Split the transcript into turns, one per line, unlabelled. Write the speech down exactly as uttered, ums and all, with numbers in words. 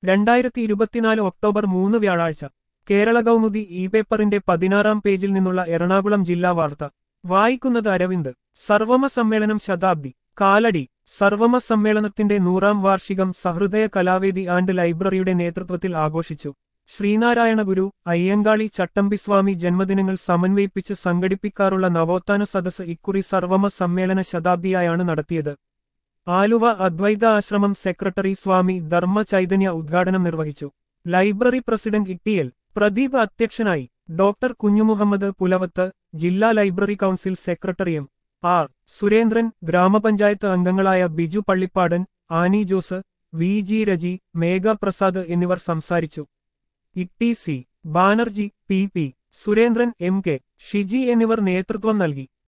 രണ്ടായിരത്തി ഇരുപത്തിനാല് ഒക്ടോബർ മൂന്ന് വ്യാഴാഴ്ച കേരള കൗമുദി ഇ പേപ്പറിന്റെ പതിനാറാം പേജിൽ നിന്നുള്ള എറണാകുളം ജില്ലാ വാർത്ത വായിക്കുന്നത് അരവിന്ദ്. സർവമ സമ്മേളനം ശതാബ്ദി കാലടി. സർവമ സമ്മേളനത്തിന്റെ നൂറാം വാർഷികം സഹൃദയ കലാവേദി ആൻഡ് ലൈബ്രറിയുടെ നേതൃത്വത്തിൽ ആഘോഷിച്ചു. ശ്രീനാരായണ ഗുരു, അയ്യങ്കാളി ചട്ടമ്പിസ്വാമി ജന്മദിനങ്ങൾ സമന്വയിപ്പിച്ച് സംഘടിപ്പിക്കാറുള്ള നവോത്ഥാന സദസ്സ് ഇക്കുറി സർവമ സമ്മേളന ശതാബ്ദിയായാണ് നടത്തിയത്. ആലുവ അദ്വൈത ആശ്രമം സെക്രട്ടറി സ്വാമി ധർമ്മ ചൈതന്യ ഉദ്ഘാടനം നിർവഹിച്ചു. ലൈബ്രറി പ്രസിഡന്റ് ഇട്ടിഎൽ പ്രദീപ് അധ്യക്ഷനായി. ഡോക്ടർ കുഞ്ഞുമുഹമ്മദ് പുലവത്ത്, ജില്ലാ library council secretary M R Surendran, ഗ്രാമപഞ്ചായത്ത് അംഗങ്ങളായ ബിജു പള്ളിപ്പാടൻ, ആനി ജോസ്, വി ജി രജി, മേഘ പ്രസാദ് എന്നിവർ സംസാരിച്ചു. Itty C Banerjee, P P Surendran, M K Shiji എന്നിവർ നേതൃത്വം നൽകി.